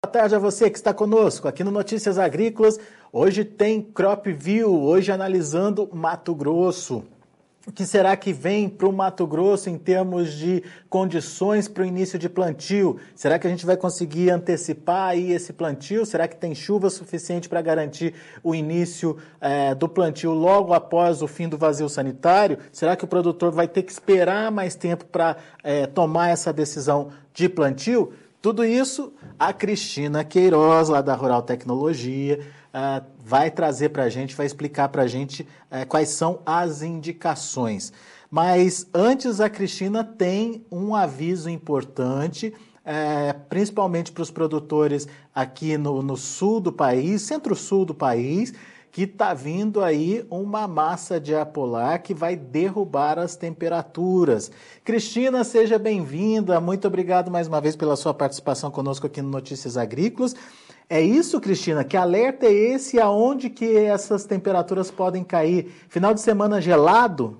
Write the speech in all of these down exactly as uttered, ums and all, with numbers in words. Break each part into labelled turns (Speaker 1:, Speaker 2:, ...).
Speaker 1: Boa tarde a você que está conosco aqui no Notícias Agrícolas. Hoje tem Crop View, hoje analisando Mato Grosso. O que será que vem para o Mato Grosso em termos de condições para o início de plantio? Será que a gente vai conseguir antecipar aí esse plantio? Será que tem chuva suficiente para garantir o início é, do plantio logo após o fim do vazio sanitário? Será que o produtor vai ter que esperar mais tempo para é, tomar essa decisão de plantio? Tudo isso a Cristina Queiroz, lá da Rural Tecnologia, uh, vai trazer para a gente, vai explicar para a gente uh, quais são as indicações. Mas antes a Cristina tem um aviso importante, uh, principalmente para os produtores aqui no, no sul do país, centro-sul do país, que está vindo aí uma massa de ar polar que vai derrubar as temperaturas. Cristina, seja bem-vinda. Muito obrigado mais uma vez pela sua participação conosco aqui no Notícias Agrícolas. É isso, Cristina? Que alerta é esse? Aonde que essas temperaturas podem cair? Final de semana gelado?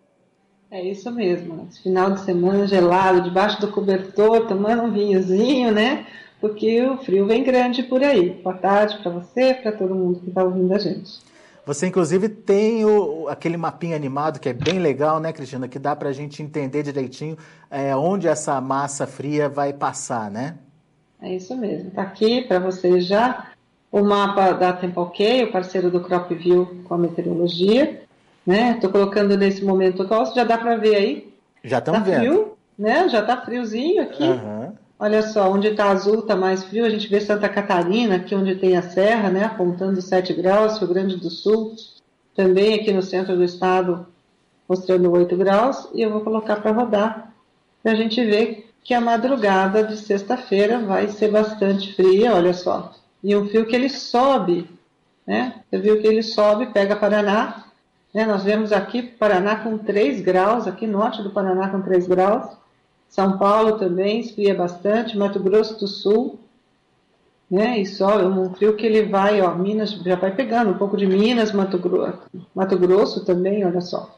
Speaker 2: É isso mesmo. Final de semana gelado, debaixo do cobertor, tomando um vinhozinho, né? Porque o frio vem grande por aí. Boa tarde para você, para todo mundo que está ouvindo a gente.
Speaker 1: Você, inclusive, tem o, aquele mapinha animado que é bem legal, né, Cristina? Que dá para a gente entender direitinho é, onde essa massa fria vai passar, né?
Speaker 2: É isso mesmo. Está aqui para você já o mapa da Tempo Ok, o parceiro do Crop View com a meteorologia. Né? Estou colocando nesse momento atual, já dá para ver aí.
Speaker 1: Já estamos
Speaker 2: tá
Speaker 1: vendo.
Speaker 2: Frio, né? Já está friozinho aqui.
Speaker 1: Uhum.
Speaker 2: Olha só, onde está azul está mais frio, a gente vê Santa Catarina, aqui onde tem a serra, né, apontando sete graus, Rio Grande do Sul, também aqui no centro do estado, mostrando oito graus, e eu vou colocar para rodar, para a gente ver que a madrugada de sexta-feira vai ser bastante fria, olha só, e um frio que ele sobe, né, você viu que ele sobe, pega Paraná, né, nós vemos aqui Paraná com três graus, aqui norte do Paraná com três graus, São Paulo também esfria bastante, Mato Grosso do Sul, né? E só um frio que ele vai, ó, Minas já vai pegando um pouco de Minas, Mato Grosso, Mato Grosso também, olha só.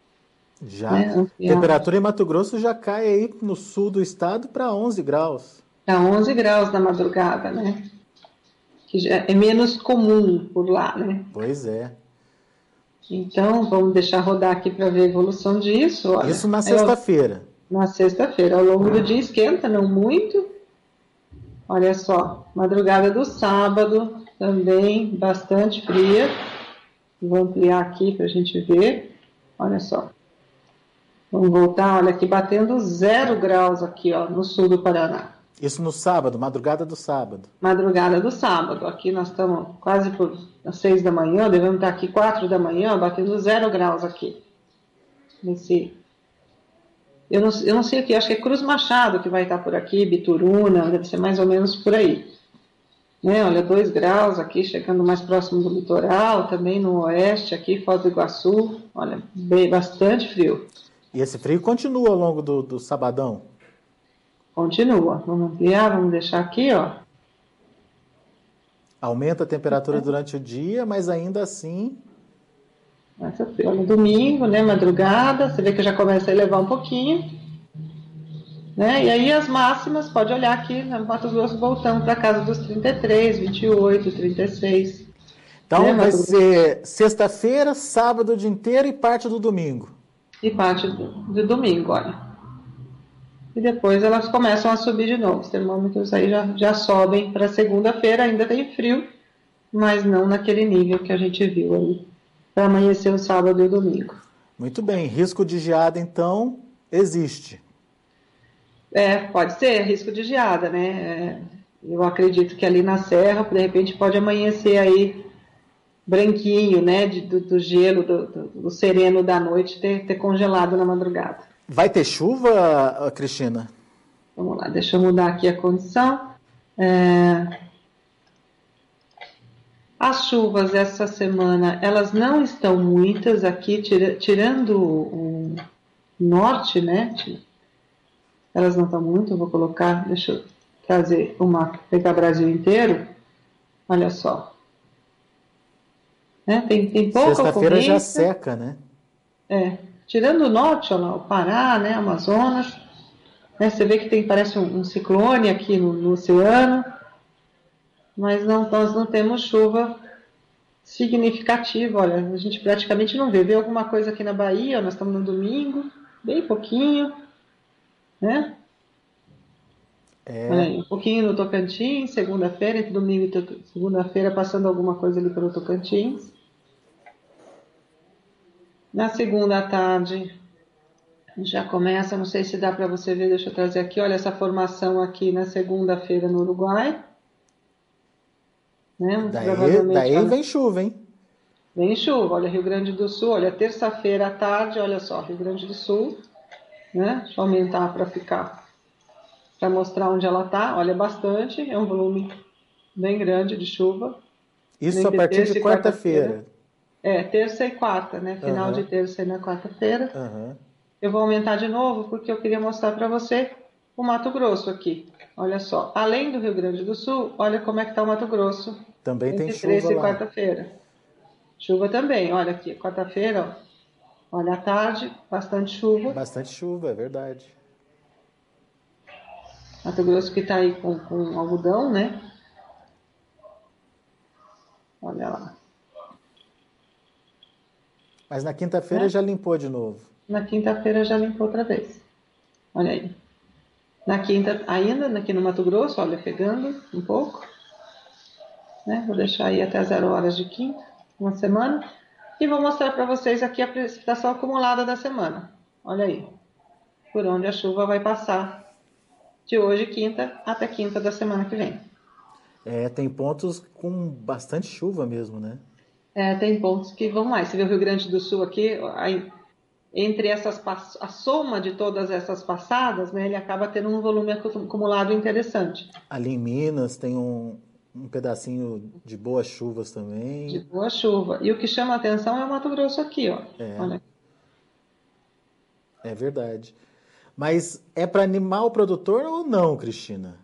Speaker 1: Já. Né? Temperatura em Mato Grosso já cai aí no sul do estado para onze graus.
Speaker 2: Para onze graus na madrugada, né? Que já é menos comum por lá, né?
Speaker 1: Pois é.
Speaker 2: Então, vamos deixar rodar aqui para ver a evolução disso. Olha.
Speaker 1: Isso na sexta-feira.
Speaker 2: Na sexta-feira, ao longo do dia esquenta, não muito. Olha só, madrugada do sábado também bastante fria. Vou ampliar aqui para a gente ver. Olha só. Vamos voltar, olha aqui, batendo zero graus aqui, ó, no sul do Paraná.
Speaker 1: Isso no sábado, madrugada do sábado.
Speaker 2: Madrugada do sábado. Aqui nós estamos quase por às seis da manhã, devemos estar aqui quatro da manhã, batendo zero graus aqui. Nesse... Eu não, eu não sei o que, acho que é Cruz Machado que vai estar por aqui, Bituruna, deve ser mais ou menos por aí. Né, olha, dois graus aqui, chegando mais próximo do litoral, também no oeste, aqui, Foz do Iguaçu, olha, bem, bastante frio.
Speaker 1: E esse frio continua ao longo do, do sabadão?
Speaker 2: Continua. Vamos ampliar, vamos deixar aqui, ó.
Speaker 1: Aumenta a temperatura é. durante o dia, mas ainda assim...
Speaker 2: Essa frio. Olha, domingo, né, madrugada, você vê que já começa a elevar um pouquinho. Né, e aí as máximas, pode olhar aqui, no Mato Grosso voltando para casa dos trinta e três, vinte e oito, trinta e seis.
Speaker 1: Então
Speaker 2: né,
Speaker 1: vai ser sexta-feira, sábado o dia inteiro e parte do domingo.
Speaker 2: E parte do, do domingo, olha. E depois elas começam a subir de novo. Os termômetros aí já, já sobem para segunda-feira, ainda tem frio, mas não naquele nível que a gente viu aí, para amanhecer o sábado e o domingo.
Speaker 1: Muito bem. Risco de geada, então, existe.
Speaker 2: É, pode ser, risco de geada, né? É, eu acredito que ali na serra, de repente, pode amanhecer aí branquinho, né? De, do, do gelo, do, do, do sereno da noite, ter, ter congelado na madrugada.
Speaker 1: Vai ter chuva, Cristina?
Speaker 2: Vamos lá, deixa eu mudar aqui a condição. É... As chuvas essa semana, elas não estão muitas aqui, tira, tirando o norte, né? Elas não estão muito, eu vou colocar, deixa eu trazer uma, pegar o Brasil inteiro. Olha só. Né? Tem, tem pouca ocorrência.
Speaker 1: Sexta-feira já seca, né?
Speaker 2: É. Tirando o norte, olha lá, o Pará, né, Amazonas, né, você vê que tem, parece um, um ciclone aqui no, no oceano, mas não, nós não temos chuva significativa. Olha, a gente praticamente não vê. Vê alguma coisa aqui na Bahia, nós estamos no domingo, bem pouquinho, né?
Speaker 1: É,
Speaker 2: Olha aí, um pouquinho no Tocantins, segunda-feira, entre domingo e segunda-feira, passando alguma coisa ali pelo Tocantins. Na segunda à tarde, já começa, não sei se dá para você ver, deixa eu trazer aqui, olha essa formação aqui na segunda-feira no Uruguai. Né? Muito
Speaker 1: daí,
Speaker 2: provavelmente,
Speaker 1: daí
Speaker 2: olha,
Speaker 1: vem chuva, hein?
Speaker 2: vem chuva, olha Rio Grande do Sul, olha terça-feira à tarde, olha só, Rio Grande do Sul, né? Deixa eu aumentar para ficar, para mostrar onde ela está, olha bastante, é um volume bem grande de chuva,
Speaker 1: Isso a
Speaker 2: entre
Speaker 1: partir de
Speaker 2: terça e quarta-feira.
Speaker 1: quarta-feira.
Speaker 2: É, terça e quarta, né? Final de
Speaker 1: Aham,
Speaker 2: terça e na quarta-feira.
Speaker 1: aham.
Speaker 2: Eu vou aumentar de novo porque eu queria mostrar para você o Mato Grosso aqui. Olha só, além do Rio Grande do Sul, olha como é que está o Mato Grosso
Speaker 1: Também tem
Speaker 2: entre
Speaker 1: chuva
Speaker 2: terça e
Speaker 1: lá.
Speaker 2: quarta-feira. Chuva também, olha aqui, quarta-feira, ó, olha à tarde, bastante chuva.
Speaker 1: Bastante chuva, é verdade.
Speaker 2: Mato Grosso que está aí com, com algodão, né? Olha lá.
Speaker 1: Mas na quinta-feira
Speaker 2: Né?
Speaker 1: já limpou de novo.
Speaker 2: Na quinta-feira já limpou outra vez. Olha aí. Na quinta, ainda aqui no Mato Grosso, olha, pegando um pouco. Né? Vou deixar aí até zero horas de quinta, uma semana. E vou mostrar para vocês aqui a precipitação acumulada da semana. Olha aí. Por onde a chuva vai passar de hoje, quinta, até quinta da semana que vem.
Speaker 1: É, tem pontos com bastante chuva mesmo, né?
Speaker 2: É, tem pontos que vão mais. Você vê o Rio Grande do Sul aqui, aí, entre essas a soma de todas essas passadas, né, ele acaba tendo um volume acumulado interessante.
Speaker 1: Ali em Minas tem um, um pedacinho de boas chuvas
Speaker 2: De
Speaker 1: também.
Speaker 2: boa chuva. E o que chama a atenção é o Mato Grosso aqui, ó.
Speaker 1: É,
Speaker 2: Olha.
Speaker 1: é verdade. Mas é para animar o produtor ou não, Cristina?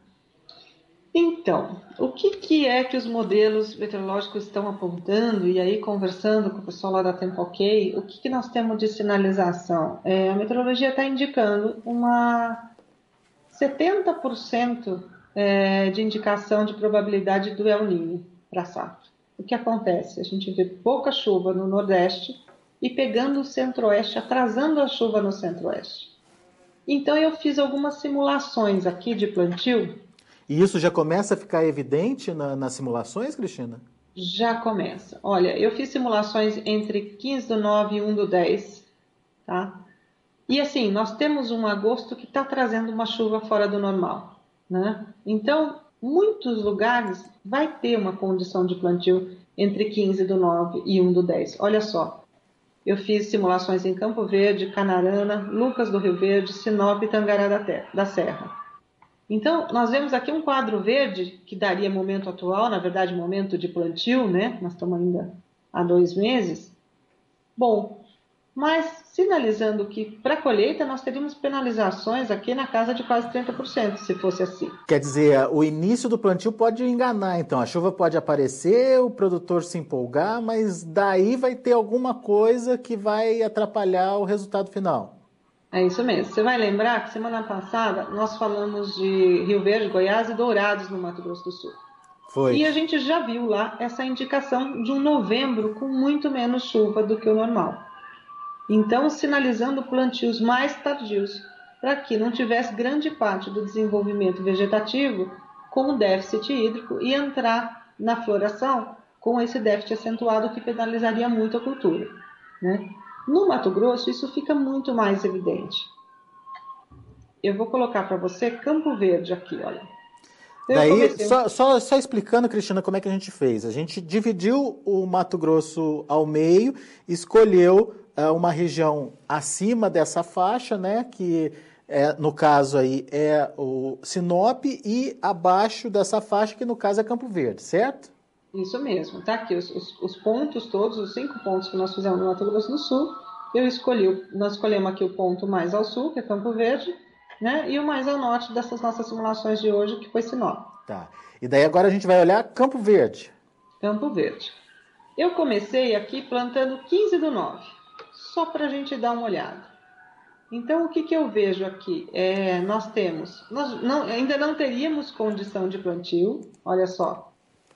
Speaker 2: Então, o que, que é que os modelos meteorológicos estão apontando? E aí, conversando com o pessoal lá da Tempo Ok, o que, que nós temos de sinalização? É, a meteorologia está indicando uma setenta por cento é, de indicação de probabilidade do El Niño para a safra. O que acontece? A gente vê pouca chuva no Nordeste e pegando o Centro-Oeste, atrasando a chuva no Centro-Oeste. Então, eu fiz algumas simulações aqui de plantio.
Speaker 1: E isso já começa a ficar evidente na- nas simulações, Cristina?
Speaker 2: Já começa. Olha, eu fiz simulações entre quinze do nove e um do dez, tá? E assim, nós temos um agosto que está trazendo uma chuva fora do normal, né? Então, muitos lugares vai ter uma condição de plantio entre quinze do nove e um do dez. Olha só, eu fiz simulações em Campo Verde, Canarana, Lucas do Rio Verde, Sinop e Tangará da, Terra, da Serra. Então, nós vemos aqui um quadro verde que daria momento atual, na verdade, momento de plantio, né? Nós estamos ainda há dois meses. Bom, mas sinalizando que para a colheita nós teríamos penalizações aqui na casa de quase trinta por cento, se fosse assim.
Speaker 1: Quer dizer, o início do plantio pode enganar, então. A chuva pode aparecer, o produtor se empolgar, mas daí vai ter alguma coisa que vai atrapalhar o resultado final.
Speaker 2: É isso mesmo. Você vai lembrar que semana passada nós falamos de Rio Verde, Goiás e Dourados no Mato Grosso do Sul.
Speaker 1: Foi.
Speaker 2: E a gente já viu lá essa indicação de um novembro com muito menos chuva do que o normal. Então, sinalizando plantios mais tardios, para que não tivesse grande parte do desenvolvimento vegetativo com déficit hídrico e entrar na floração com esse déficit acentuado que penalizaria muito a cultura, né? No Mato Grosso, isso fica muito mais evidente. Eu vou colocar para você Campo Verde aqui, olha. Então, eu
Speaker 1: Daí,
Speaker 2: comecei...
Speaker 1: só, só, só explicando, Cristina, como é que a gente fez. A gente dividiu o Mato Grosso ao meio, escolheu uh, uma região acima dessa faixa, né, que é, no caso aí é o Sinop, e abaixo dessa faixa, que no caso é Campo Verde, certo?
Speaker 2: Isso mesmo, tá aqui os, os, os pontos todos, os cinco pontos que nós fizemos no Mato Grosso do Sul. Eu escolhi, nós escolhemos aqui o ponto mais ao sul, que é Campo Verde, né? E o mais ao norte dessas nossas simulações de hoje, que foi Sinop.
Speaker 1: Tá. E daí agora a gente vai olhar Campo Verde.
Speaker 2: Campo Verde. Eu comecei aqui plantando quinze do nove, só para a gente dar uma olhada. Então, o que, que eu vejo aqui? É, nós temos, nós não, ainda não teríamos condição de plantio, olha só.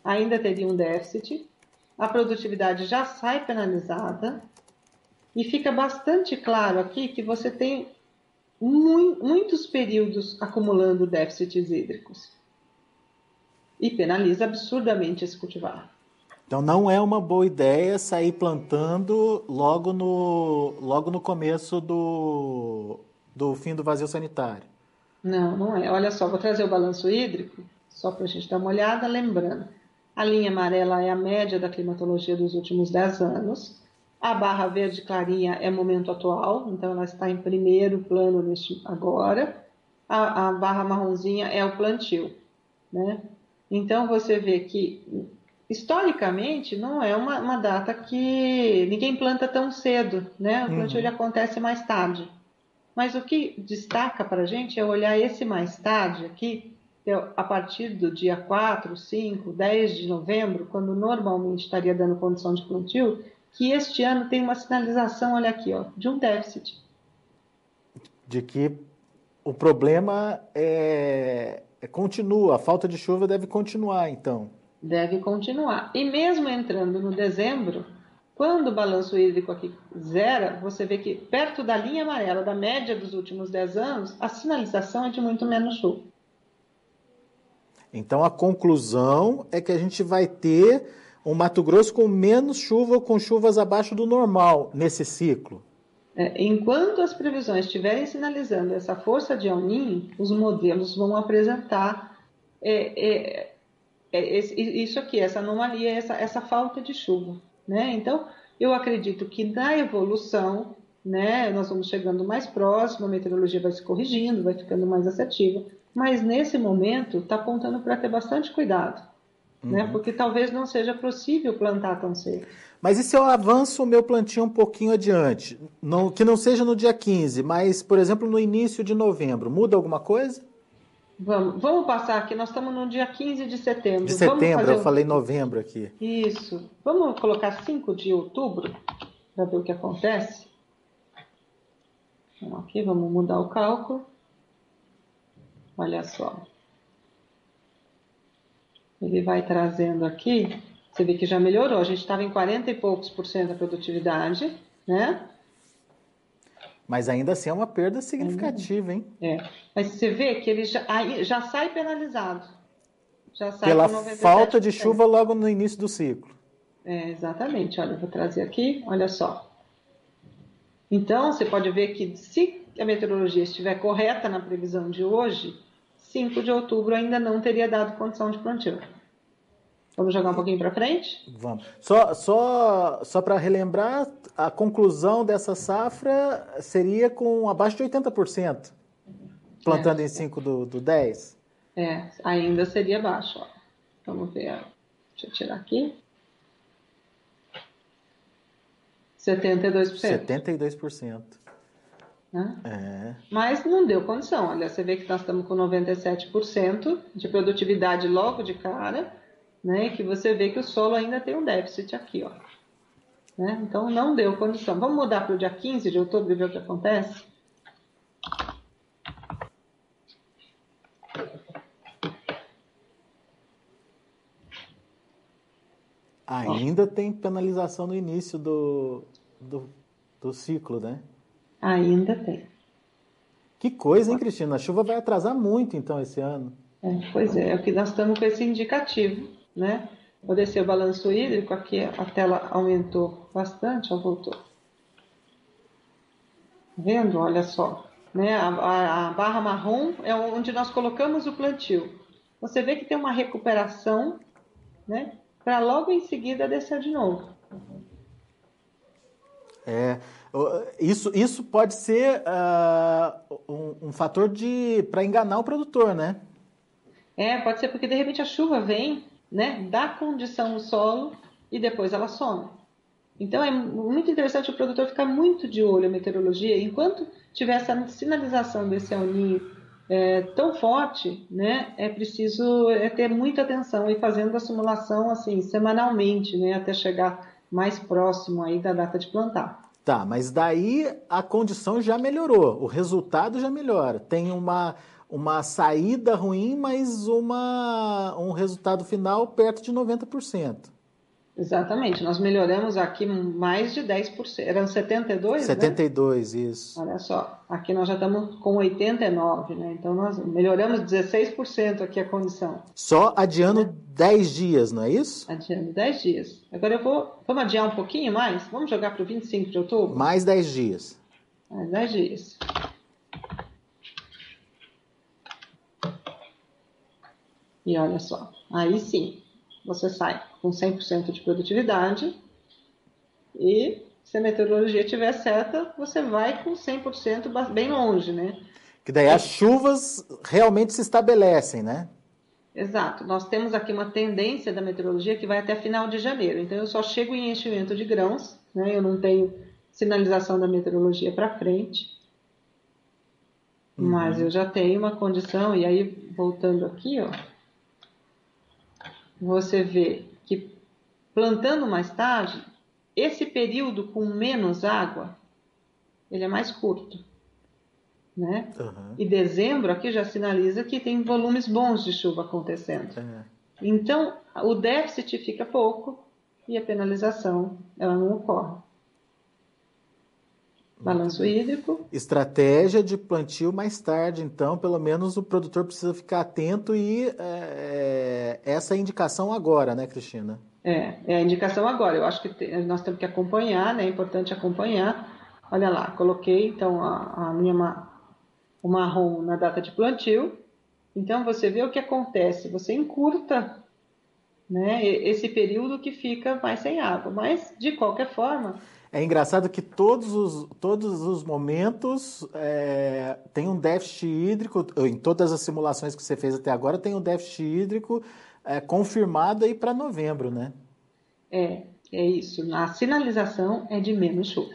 Speaker 2: ainda teria um déficit, a produtividade já sai penalizada, e fica bastante claro aqui que você tem muitos períodos acumulando déficits hídricos. E penaliza absurdamente esse cultivar.
Speaker 1: Então não é uma boa ideia sair plantando logo no, logo no começo do, do fim do vazio sanitário.
Speaker 2: Não, não é. Olha só, vou trazer o balanço hídrico, só para a gente dar uma olhada, lembrando. A linha amarela é a média da climatologia dos últimos dez anos. A barra verde clarinha é momento atual, então ela está em primeiro plano neste agora. A, a barra marronzinha é o plantio, né? Então você vê que, historicamente, não é uma, uma data que ninguém planta tão cedo, né? O plantio uhum. ele acontece mais tarde. Mas o que destaca para a gente é olhar esse mais tarde aqui, a partir do dia quatro, cinco, dez de novembro, quando normalmente estaria dando condição de plantio, que este ano tem uma sinalização, olha aqui, ó, de um déficit.
Speaker 1: De que o problema é, é continua, a falta de chuva deve continuar, então.
Speaker 2: Deve continuar. E mesmo entrando no dezembro, quando o balanço hídrico aqui zera, você vê que perto da linha amarela, da média dos últimos dez anos, a sinalização é de muito menos chuva.
Speaker 1: Então a conclusão é que a gente vai ter um Mato Grosso com menos chuva ou com chuvas abaixo do normal nesse ciclo.
Speaker 2: É, enquanto as previsões estiverem sinalizando essa força de El Niño, os modelos vão apresentar é, é, é, isso aqui, essa anomalia, essa, essa falta de chuva, né? Então, eu acredito que na evolução, né, nós vamos chegando mais próximo, a meteorologia vai se corrigindo, vai ficando mais assertiva, mas nesse momento está apontando para ter bastante cuidado, uhum. né? Porque talvez não seja possível plantar tão cedo.
Speaker 1: Mas e se eu avanço o meu plantio um pouquinho adiante? Não, que não seja no dia quinze, mas, por exemplo, no início de novembro, muda alguma coisa?
Speaker 2: Vamos, vamos passar aqui, nós estamos no dia quinze de setembro.
Speaker 1: De setembro,
Speaker 2: vamos fazer
Speaker 1: eu falei novembro aqui.
Speaker 2: Isso. Vamos colocar cinco de outubro para ver o que acontece? Então, aqui, vamos mudar o cálculo. Olha só. Ele vai trazendo aqui, você vê que já melhorou. A gente estava em quarenta e poucos por cento da produtividade, né?
Speaker 1: Mas ainda assim é uma perda significativa, hein?
Speaker 2: É. Mas você vê que ele já, já sai penalizado. Já sai
Speaker 1: pela falta de chuva logo no início do ciclo.
Speaker 2: É, exatamente. Olha, eu vou trazer aqui, olha só. Então, você pode ver que se a meteorologia estiver correta na previsão de hoje, cinco de outubro ainda não teria dado condição de plantio. Vamos jogar um pouquinho para frente?
Speaker 1: Vamos. Só, só, só para relembrar, a conclusão dessa safra seria com abaixo de oitenta por cento, plantando é. em cinco do, do dez?
Speaker 2: É, ainda seria baixo. Ó. Vamos ver. Ó. Deixa eu tirar aqui. setenta e dois por cento.
Speaker 1: setenta e dois por cento.
Speaker 2: Né?
Speaker 1: É.
Speaker 2: Mas não deu condição. Olha, você vê que nós estamos com noventa e sete por cento de produtividade logo de cara, né? Que você vê que o solo ainda tem um déficit aqui, ó. Né? Então não deu condição. Vamos mudar para o dia quinze de outubro e ver o que acontece?
Speaker 1: Ainda tem penalização no início do, do, do ciclo, né?
Speaker 2: Ainda tem.
Speaker 1: Que coisa, hein, Cristina? A chuva vai atrasar muito, então, esse ano.
Speaker 2: É, pois é, é o que nós estamos com esse indicativo, né? Vou descer o balanço hídrico, aqui a tela aumentou bastante, ó, voltou. Vendo? Olha só. Né? A, a, a barra marrom é onde nós colocamos o plantio. Você vê que tem uma recuperação, né? Para logo em seguida descer de novo.
Speaker 1: É, isso, isso pode ser uh, um, um fator para enganar o produtor, né?
Speaker 2: É, pode ser porque de repente a chuva vem, né, dá condição no solo e depois ela some. Então é muito interessante o produtor ficar muito de olho na meteorologia. Enquanto tiver essa sinalização desse El Niño é, tão forte, né, é preciso é, ter muita atenção e fazendo a simulação assim semanalmente, né, até chegar mais próximo aí da data de plantar.
Speaker 1: Tá, mas daí a condição já melhorou, o resultado já melhora. Tem uma, uma saída ruim, mas uma, um resultado final perto de noventa por cento.
Speaker 2: Exatamente, nós melhoramos aqui mais de dez por cento, eram setenta e dois,
Speaker 1: setenta e dois,
Speaker 2: né?
Speaker 1: isso.
Speaker 2: Olha só, aqui nós já estamos com oitenta e nove, né? Então nós melhoramos dezesseis por cento aqui a condição.
Speaker 1: Só adiando né? dez dias, não é isso?
Speaker 2: Adiando dez dias. Agora eu vou, vamos adiar um pouquinho mais? Vamos jogar para o vinte e cinco de outubro?
Speaker 1: Mais dez dias.
Speaker 2: Mais dez dias. E olha só, aí sim, você sai com cem por cento de produtividade e se a meteorologia estiver certa, você vai com cem por cento bem longe, né?
Speaker 1: Que daí as chuvas realmente se estabelecem, né?
Speaker 2: Exato. Nós temos aqui uma tendência da meteorologia que vai até final de janeiro. Então eu só chego em enchimento de grãos, né? Eu não tenho sinalização da meteorologia para frente. Uhum. Mas eu já tenho uma condição, e aí voltando aqui, ó, você vê que plantando mais tarde, esse período com menos água, ele é mais curto, né? Uhum. E dezembro aqui já sinaliza que tem volumes bons de chuva acontecendo. Uhum. Então, o déficit fica pouco e a penalização, ela não ocorre. Balanço hídrico.
Speaker 1: Estratégia de plantio mais tarde, então, pelo menos o produtor precisa ficar atento e é, essa é a indicação agora, né, Cristina?
Speaker 2: É, é a indicação agora. Eu acho que te, nós temos que acompanhar, né? É importante acompanhar. Olha lá, coloquei então a, a minha o marrom na data de plantio. Então você vê o que acontece. Você encurta, né, esse período que fica mais sem água. Mas de qualquer forma.
Speaker 1: É engraçado que todos os, todos os momentos é, tem um déficit hídrico, em todas as simulações que você fez até agora, tem um déficit hídrico é, confirmado aí para novembro, né?
Speaker 2: É, é isso. A sinalização é de menos chuva.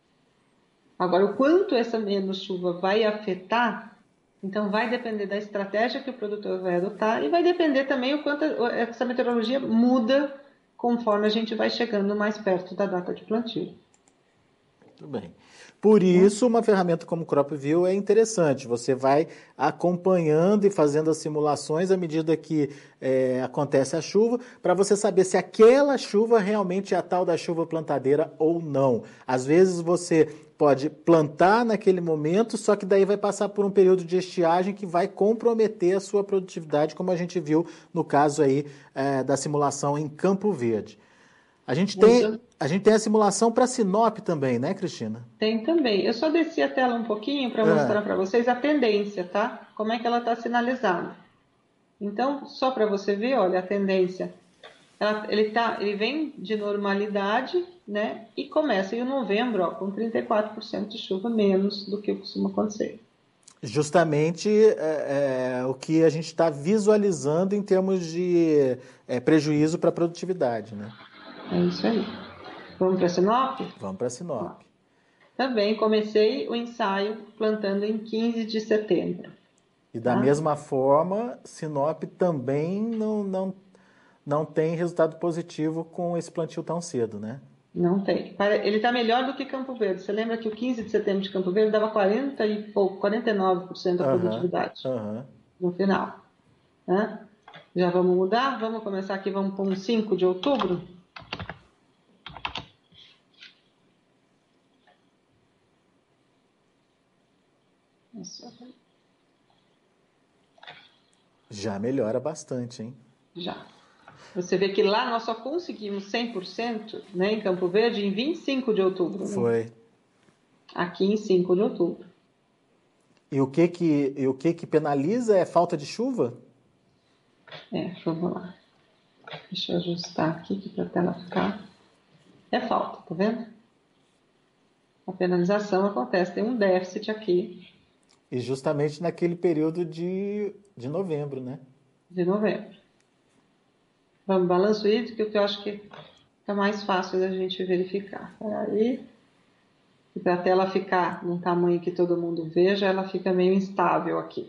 Speaker 2: Agora, o quanto essa menos chuva vai afetar, então vai depender da estratégia que o produtor vai adotar e vai depender também o quanto essa meteorologia muda conforme a gente vai chegando mais perto da data de plantio.
Speaker 1: Muito bem. Por isso, uma ferramenta como CropView é interessante. Você vai acompanhando e fazendo as simulações à medida que é, acontece a chuva, para você saber se aquela chuva realmente é a tal da chuva plantadeira ou não. Às vezes você pode plantar naquele momento, só que daí vai passar por um período de estiagem que vai comprometer a sua produtividade, como a gente viu no caso aí é, da simulação em Campo Verde. A gente tem, a gente tem a simulação para Sinop também, né, Cristina?
Speaker 2: Tem também. Eu só desci a tela um pouquinho para
Speaker 1: é.
Speaker 2: mostrar para vocês a tendência, tá? Como é que ela está sinalizada. Então, só para você ver, olha, a tendência. Ela, ele, tá, ele vem de normalidade, né? E começa em novembro, ó, com trinta e quatro por cento de chuva menos do que costuma acontecer.
Speaker 1: Justamente é, é, o que a gente está visualizando em termos de é, prejuízo para a produtividade, né?
Speaker 2: É isso aí. Vamos para Sinop?
Speaker 1: Vamos para Sinop.
Speaker 2: Também comecei o ensaio plantando em quinze de setembro.
Speaker 1: E da tá? mesma forma, Sinop também não, não, não tem resultado positivo com esse plantio tão cedo, né?
Speaker 2: Não tem. Ele está melhor do que Campo Verde. Você lembra que o quinze de setembro de Campo Verde dava quarenta e pouco, quarenta e nove por cento da uhum, produtividade uhum. no final. Né? Já vamos mudar? Vamos começar aqui, vamos pôr um cinco de outubro?
Speaker 1: Já melhora bastante, hein?
Speaker 2: Já. Você vê que lá nós só conseguimos cem por cento, né, em Campo Verde em vinte e cinco de outubro.
Speaker 1: Foi.
Speaker 2: Né? Aqui em cinco de outubro.
Speaker 1: E o que que, e o que que penaliza é falta de chuva?
Speaker 2: É, vamos lá. Deixa eu ajustar aqui para a tela ficar. É falta, tá vendo? A penalização acontece, tem um déficit aqui.
Speaker 1: E justamente naquele período de, de novembro, né?
Speaker 2: De novembro. Vamos, balanço hídrico, que eu acho que fica mais fácil da gente verificar. Aí, e para a tela ficar num tamanho que todo mundo veja, ela fica meio instável aqui.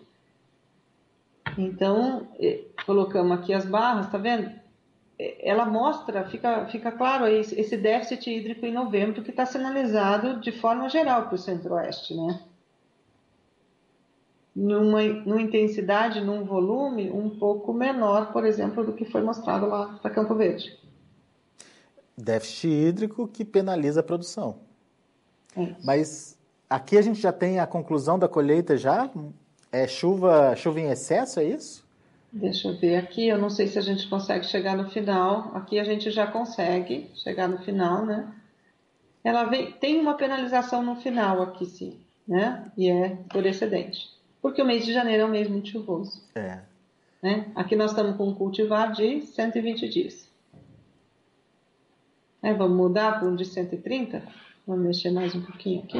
Speaker 2: Então, colocamos aqui as barras, tá vendo? Ela mostra, fica, fica claro aí, esse déficit hídrico em novembro que está sinalizado de forma geral para o centro-oeste, né? numa, numa intensidade, num volume um pouco menor, por exemplo, do que foi mostrado lá para Campo Verde.
Speaker 1: Déficit hídrico que penaliza a produção.
Speaker 2: É isso.
Speaker 1: Mas aqui a gente já tem a conclusão da colheita já? É chuva, chuva em excesso, é isso?
Speaker 2: Deixa eu ver aqui, eu não sei se a gente consegue chegar no final. Aqui a gente já consegue chegar no final, né? Ela vem, tem uma penalização no final aqui, sim, né? E é por excedente. Porque o mês de janeiro é um mês muito chuvoso.
Speaker 1: É.
Speaker 2: Né? Aqui nós estamos com um cultivar de cento e vinte dias. É, vamos mudar para um de cento e trinta? Vamos mexer mais um pouquinho aqui.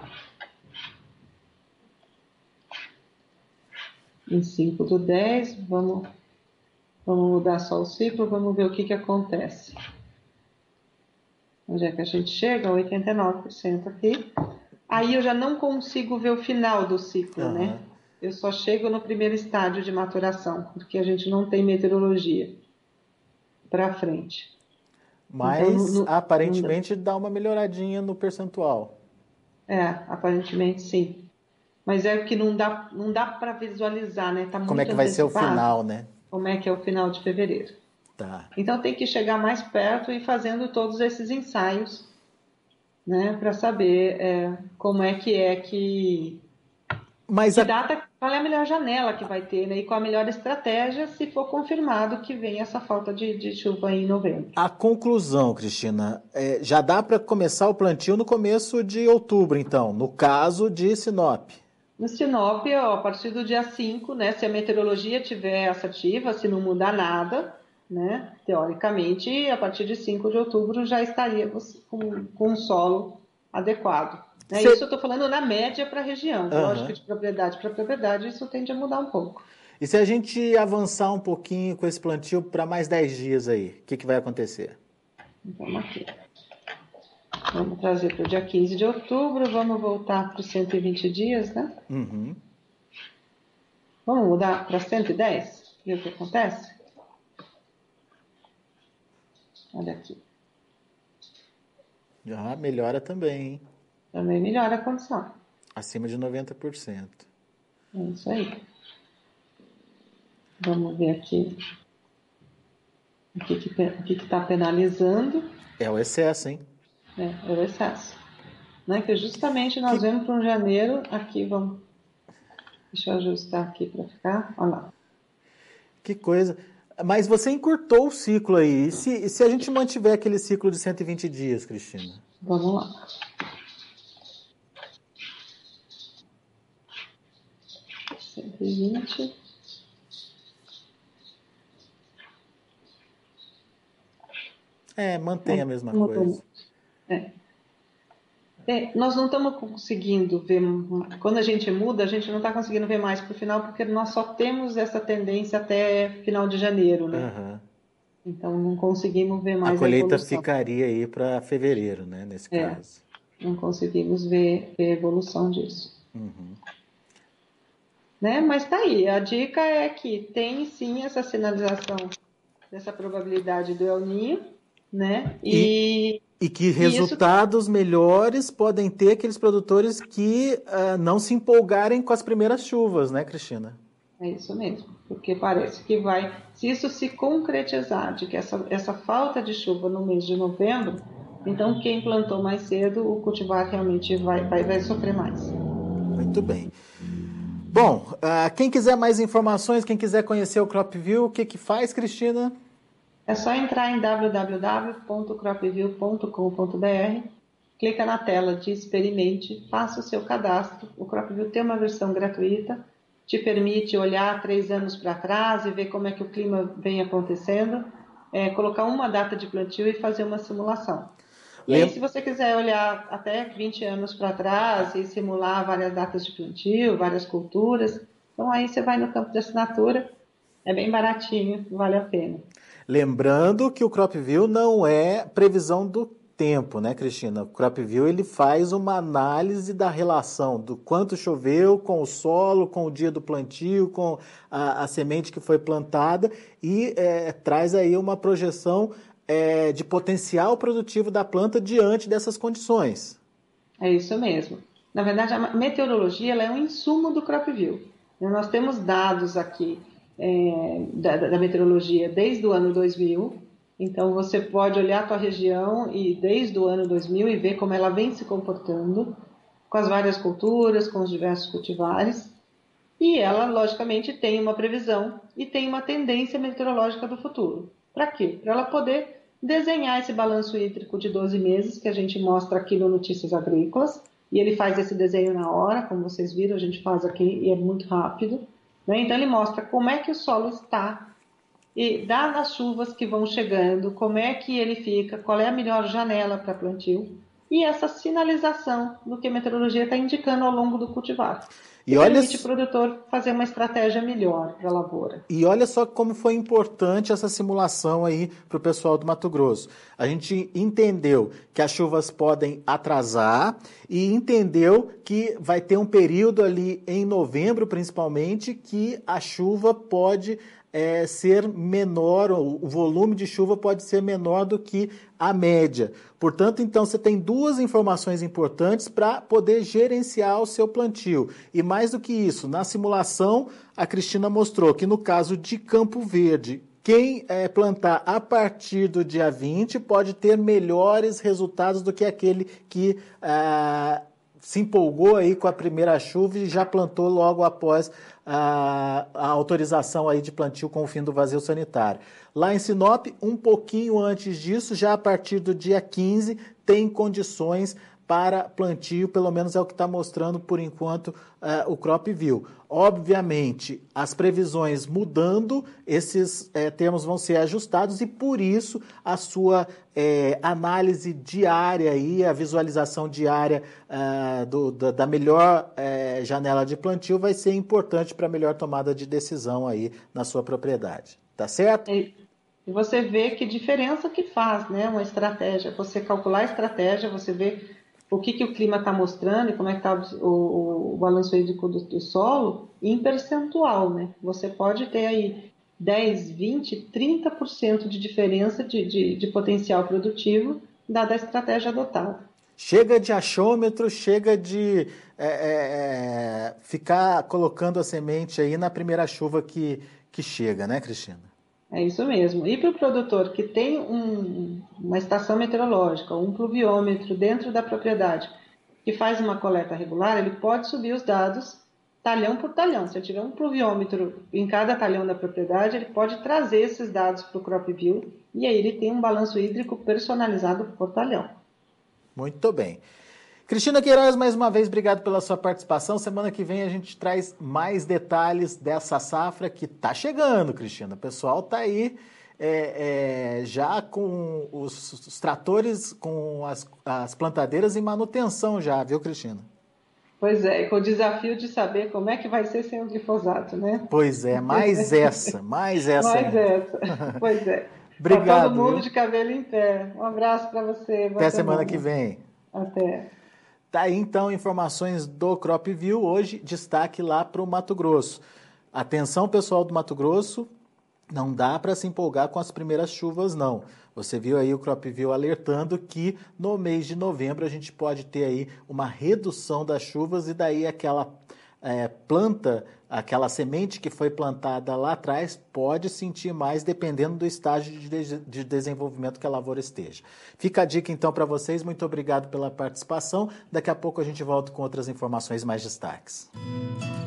Speaker 2: Em cinco do dez, vamos, vamos mudar só o ciclo, vamos ver o que, que acontece. Onde é que a gente chega? oitenta e nove por cento aqui. Aí eu já não consigo ver o final do ciclo, uhum. né? Eu só chego no primeiro estágio de maturação, porque a gente não tem meteorologia para frente.
Speaker 1: Mas, então, no, no, aparentemente, dá uma melhoradinha no percentual.
Speaker 2: É, aparentemente, sim. Mas é que não dá, não dá para visualizar, né? Tá muito
Speaker 1: Como é que vai ser o final, né?
Speaker 2: Como é que é o final de fevereiro.
Speaker 1: Tá.
Speaker 2: Então, tem que chegar mais perto e fazendo todos esses ensaios, né? Para saber é, como é que é que...
Speaker 1: Mas
Speaker 2: que
Speaker 1: a...
Speaker 2: data, qual é a melhor janela que vai ter, né? E qual a melhor estratégia se for confirmado que vem essa falta de, de chuva em novembro.
Speaker 1: A conclusão, Cristina, é, já dá para começar o plantio no começo de outubro, então, no caso de Sinop.
Speaker 2: No Sinop, ó, a partir do dia cinco, né? Se a meteorologia tiver assertiva, se não mudar nada, né? Teoricamente, a partir de cinco de outubro já estaríamos com, com um solo adequado. Né? Cê... Isso eu estou falando na média para a região. Uhum. Lógico que de propriedade para propriedade isso tende a mudar um pouco.
Speaker 1: E se a gente avançar um pouquinho com esse plantio para mais dez dias aí, o que, que vai acontecer?
Speaker 2: Vamos aqui. Vamos trazer para o dia quinze de outubro, vamos voltar para os cento e vinte dias, né?
Speaker 1: Uhum.
Speaker 2: Vamos mudar para cento e dez? Ver o que acontece? Olha aqui.
Speaker 1: Já melhora também, hein?
Speaker 2: Também melhora a condição.
Speaker 1: Acima de noventa por cento.
Speaker 2: É isso aí. Vamos ver aqui o que está penalizando.
Speaker 1: É o excesso, hein?
Speaker 2: É, é o excesso. Né? Que justamente nós que... vemos para um janeiro, aqui vamos... Deixa eu ajustar aqui para ficar. Olha lá.
Speaker 1: Que coisa. Mas você encurtou o ciclo aí. E se, e se a gente mantiver aquele ciclo de cento e vinte dias, Cristina?
Speaker 2: Vamos lá. cento e vinte.
Speaker 1: É, mantém
Speaker 2: é,
Speaker 1: a mesma coisa.
Speaker 2: É. É, nós não estamos conseguindo ver, quando a gente muda, a gente não está conseguindo ver mais para o final, porque nós só temos essa tendência até final de janeiro, né?
Speaker 1: Uhum.
Speaker 2: Então não conseguimos ver mais
Speaker 1: a colheita
Speaker 2: a evolução.
Speaker 1: Ficaria aí para fevereiro, né? Nesse
Speaker 2: é,
Speaker 1: caso.
Speaker 2: Não conseguimos ver, ver a evolução disso.
Speaker 1: Uhum.
Speaker 2: Né? Mas tá aí, a dica é que tem sim essa sinalização dessa probabilidade do El Niño, né? E,
Speaker 1: e, e que resultados isso... melhores podem ter aqueles produtores que uh, não se empolgarem com as primeiras chuvas, né, Cristina?
Speaker 2: É isso mesmo, porque parece que vai, se isso se concretizar, de que essa, essa falta de chuva no mês de novembro, então quem plantou mais cedo, o cultivar realmente vai, vai, vai sofrer mais.
Speaker 1: Muito bem. Bom, uh, quem quiser mais informações, quem quiser conhecer o CropView, o que que faz, Cristina?
Speaker 2: É só entrar em w w w ponto cropview ponto com ponto b r, clica na tela de experimente, faça o seu cadastro. O CropView tem uma versão gratuita, te permite olhar três anos para trás e ver como é que o clima vem acontecendo, é, colocar uma data de plantio e fazer uma simulação. E aí, se você quiser olhar até vinte anos para trás e simular várias datas de plantio, várias culturas, então aí você vai no campo de assinatura, é bem baratinho, vale a pena.
Speaker 1: Lembrando que o CropView não é previsão do tempo, né, Cristina? O CropView ele faz uma análise da relação do quanto choveu com o solo, com o dia do plantio, com a, a semente que foi plantada e é, traz aí uma projeção é, de potencial produtivo da planta diante dessas condições.
Speaker 2: É isso mesmo. Na verdade, a meteorologia ela é um insumo do CropView. Nós temos dados aqui é, da, da meteorologia desde o ano dois mil, então você pode olhar a tua região e desde o ano dois mil e ver como ela vem se comportando com as várias culturas, com os diversos cultivares, e ela, logicamente, tem uma previsão e tem uma tendência meteorológica do futuro. Para quê? Para ela poder desenhar esse balanço hídrico de doze meses que a gente mostra aqui no Notícias Agrícolas, e ele faz esse desenho na hora, como vocês viram, a gente faz aqui e é muito rápido, né? Então ele mostra como é que o solo está, e dadas as chuvas que vão chegando, como é que ele fica, qual é a melhor janela para plantio, e essa sinalização do que a meteorologia está indicando ao longo do cultivar. E olha, permite o produtor fazer uma estratégia melhor para a lavoura.
Speaker 1: E olha só como foi importante essa simulação aí para o pessoal do Mato Grosso. A gente entendeu que as chuvas podem atrasar e entendeu que vai ter um período ali em novembro, principalmente, que a chuva pode é, ser menor, o volume de chuva pode ser menor do que a média. Portanto, então, você tem duas informações importantes para poder gerenciar o seu plantio. E mais do que isso, na simulação, a Cristina mostrou que no caso de Campo Verde, quem é, plantar a partir do dia vinte pode ter melhores resultados do que aquele que ah, se empolgou aí com a primeira chuva e já plantou logo após a, a autorização aí de plantio com o fim do vazio sanitário. Lá em Sinop, um pouquinho antes disso, já a partir do dia quinze, tem condições para plantio, pelo menos é o que está mostrando por enquanto uh, o CropView. Obviamente, as previsões mudando, esses uh, termos vão ser ajustados e por isso a sua uh, análise diária, aí, a visualização diária uh, do, da, da melhor uh, janela de plantio vai ser importante para a melhor tomada de decisão aí na sua propriedade. Tá certo?
Speaker 2: E você vê que diferença que faz, né? Uma estratégia, você calcular a estratégia, você vê o que, que o clima está mostrando e como é que está o, o, o balanço hídrico do, do solo em percentual, né? Você pode ter aí dez, vinte, trinta por cento de diferença de, de, de potencial produtivo dada a estratégia adotada.
Speaker 1: Chega de achômetro, chega de é, é, ficar colocando a semente aí na primeira chuva que, que chega, né, Cristina?
Speaker 2: É isso mesmo. E para o produtor que tem um, uma estação meteorológica, um pluviômetro dentro da propriedade, que faz uma coleta regular, ele pode subir os dados talhão por talhão. Se ele tiver um pluviômetro em cada talhão da propriedade, ele pode trazer esses dados para o CropView e aí ele tem um balanço hídrico personalizado por talhão.
Speaker 1: Muito bem. Cristina Queiroz, mais uma vez, obrigado pela sua participação. Semana que vem a gente traz mais detalhes dessa safra que está chegando, Cristina. O pessoal está aí é, é, já com os, os tratores, com as, as plantadeiras em manutenção já, viu, Cristina?
Speaker 2: Pois é, com o desafio de saber como é que vai ser sem o glifosato, né?
Speaker 1: Pois é, mais essa, mais essa.
Speaker 2: Mais essa, pois é.
Speaker 1: Obrigado.
Speaker 2: Pra todo mundo
Speaker 1: viu?
Speaker 2: de cabelo em pé. Um abraço para você.
Speaker 1: Até semana que vem.
Speaker 2: Até.
Speaker 1: Tá aí, então, informações do CropView. Hoje, destaque lá para o Mato Grosso. Atenção, pessoal do Mato Grosso, não dá para se empolgar com as primeiras chuvas, não. Você viu aí o CropView alertando que no mês de novembro a gente pode ter aí uma redução das chuvas e daí aquela é, planta, aquela semente que foi plantada lá atrás pode sentir mais dependendo do estágio de, de desenvolvimento que a lavoura esteja. Fica a dica então para vocês, muito obrigado pela participação. Daqui a pouco a gente volta com outras informações mais destaques.